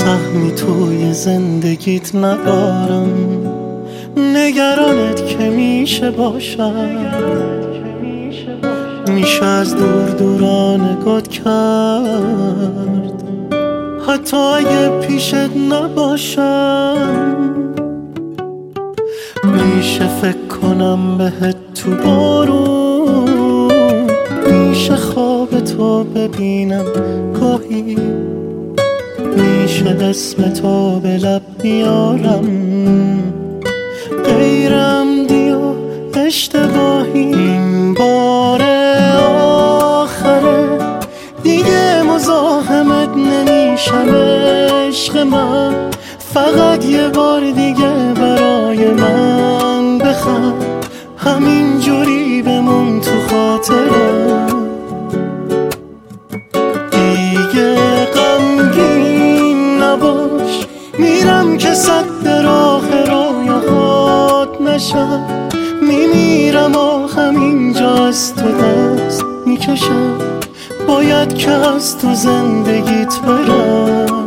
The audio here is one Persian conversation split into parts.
سهمی توی زندگیت ندارم، نگرانت که میشه باشم، میشه از دور دورانگات کرد حتی اگه پیشت نباشم. میشه فکر کنم بهت تو بارون، میشه خواب تو ببینم گاهی، میشه اسم تو به لب بیارم غیر عمدی و اشتباهی. این بار آخره دیگه مزاحمت نمیشم عشق من، فقط یه بار دیگه برای من بخند، همین جوری بمون تو خاطرم. دیگه غمگین نباش، میرم که صد راه رویاهات نشم، میمیرم آخم اینجا از تو دست میکشم، باید که از تو زندگیت برم.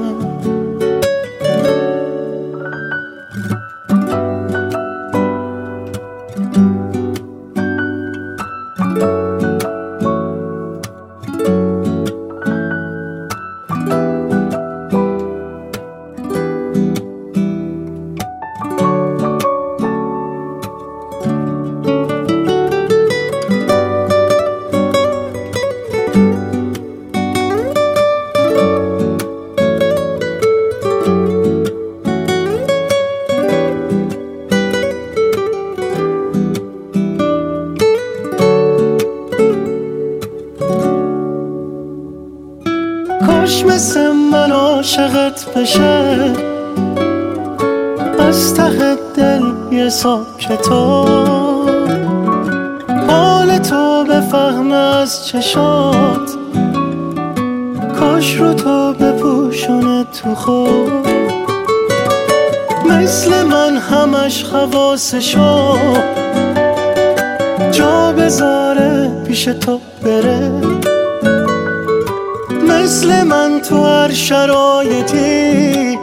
کاش مثل من عاشقت بشه، از ته دل یه حساب کتاب، حال تو بفهم از چشات، کاش رو تو بپوشونه تو خود، مثل من همش حواسشو جا بذاره پیش تو بره، مثل من تو هر شرایطی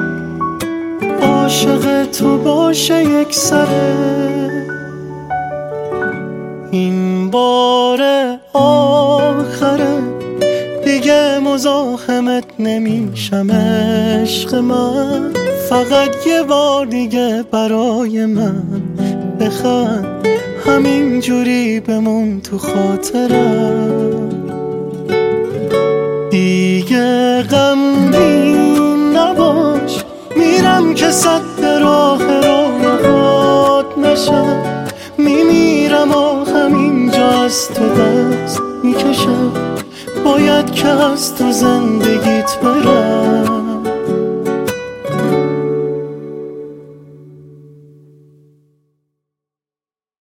عاشق تو باشه یک سره. این بار آخره دیگه مزاحمت نمیشم عشق من، فقط یه بار دیگه برای من بخند، همین جوری بمون تو خاطرم. دیگه غمگین نباش، میرم که صد راه رویاهات نشم، میمیرم آخم اینجا از تو دست میکشم، باید که از تو زندگیت برم.